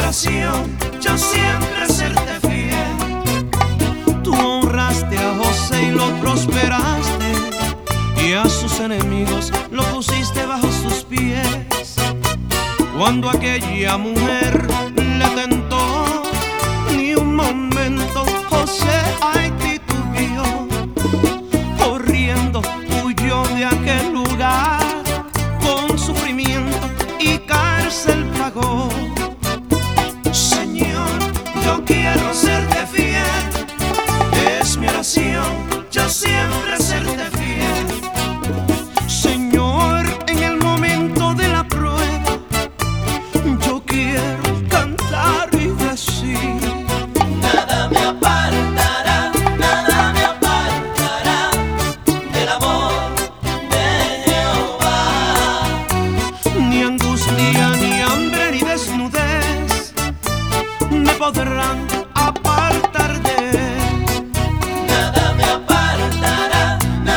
oración, yo siempre serte fiel. Tú honraste a José y lo prosperaste, y a sus enemigos lo pusiste bajo sus pies. Cuando aquella mujer le tentó, ni un momento José ay titubeó. Corriendo huyó de aquel lugar, con sufrimiento y cárcel pagó. Señor, yo quiero serte fiel, es mi oración, yo siempre serte fiel. Señor, en el momento de la prueba, yo quiero cantar y decir: nada me apartará del amor de Jehová. Ni angustia, ni hambre, ni desnudez me podrán apartar de él. Nada me apartará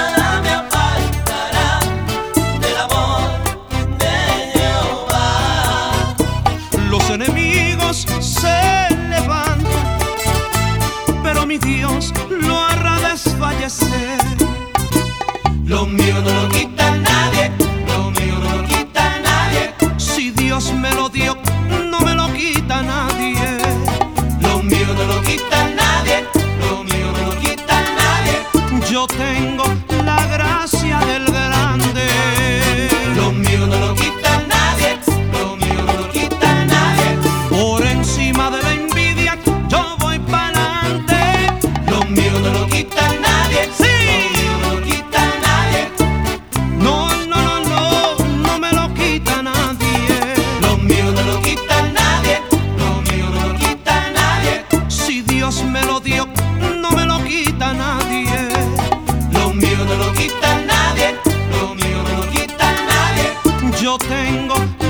del amor de Jehová. Los enemigos se levantan, pero mi Dios lo hará desfallecer. Lo mío no lo quita nadie, lo mío no lo quita nadie. Si Dios me lo dio, no me lo quita nadie. Lo mío no lo quita nadie, lo mío no lo quita nadie. Yo tengo la gracia del grande. Lo mío no lo quita nadie, lo mío no lo quita nadie. Por encima de la envidia yo voy pa'lante. Lo mío no lo quita nadie, Sí. lo mío no lo quita nadie. No, no, no, no, no me lo quita nadie. Lo mío no lo quita nadie, lo mío no lo quita nadie. Si Dios me lo dio, no me lo quita nadie. Lo mío no lo quita nadie, lo mío no lo quita nadie. Yo tengo